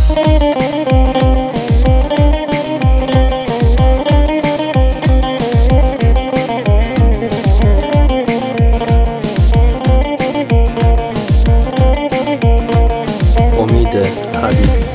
امید حبیبی.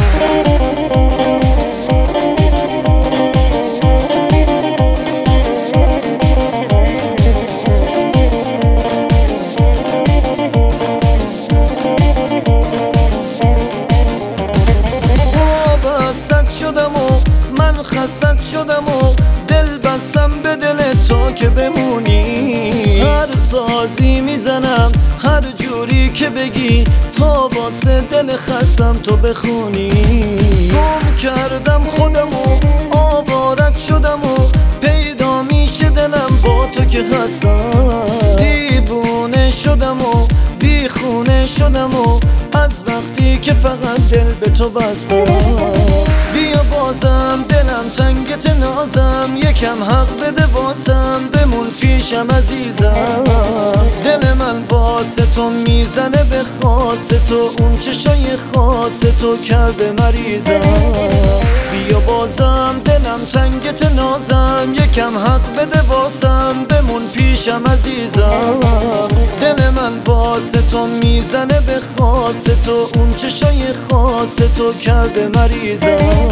من خستت شدم و دل بستم به دل تو که بمونی. هر سازی میزنم هر جوری که بگی تو واسه دل خستم تو بخونی. گم کردم خودم و آوارت شدم و پیدا میشه دلم با تو که خستم. دیوونه شدم و بیخونه شدم و از وقتی که فقط دل به تو بستم. بیا بازم دلم تنگت نازم، یکم حق بده واسم بمون پیشم عزیزم. دل من واسه تو میزنه به خاص تو، اون چشای خاص تو کرده مریضم. بیا بازم دلم تنگت نازم، یکم حق بده واسم بمون پیشم عزیزم. دل من واسه تو میزنه به خاص تو، اون چشای خاص تو کرده مریضم.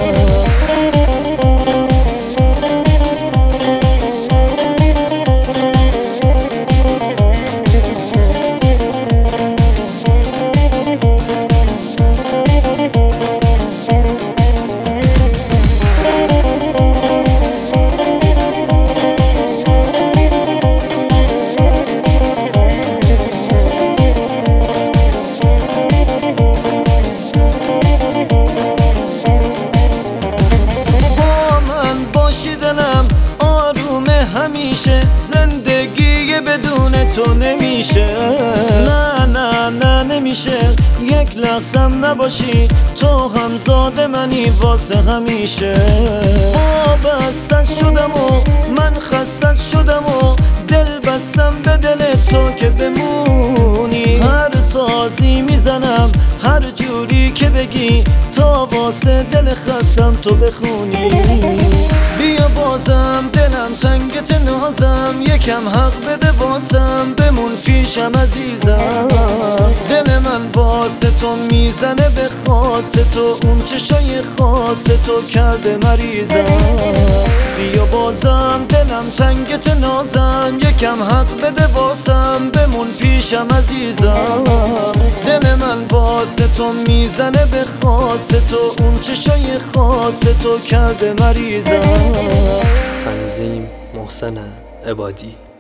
همیشه زندگی بدون تو نمیشه. نه نه نه نمیشه یک لحظم نباشی تو، همزاد منی واسه همیشه. بستت شدم و من خستت شدم و دل بستم به دل تو که بمونی. هر سازی میزنم هر جوری که بگی تو واسه دل خستم تو بخونی. بیا بازم دلم تنگت نازم، یکم حق بده واسم بمون پیشم عزیزم. دل من واسه تو میزنه به خاص تو، اون چشای خاص تو کرده مریضم. بیا بازم دلم تنگت نازم، یکم حق بده واسم بمون پیشم عزیزم. دل من واسه تو میزنه به خاص تو، اون چشای خاص تو کرده مریضم. تنظیم محسن عبادی.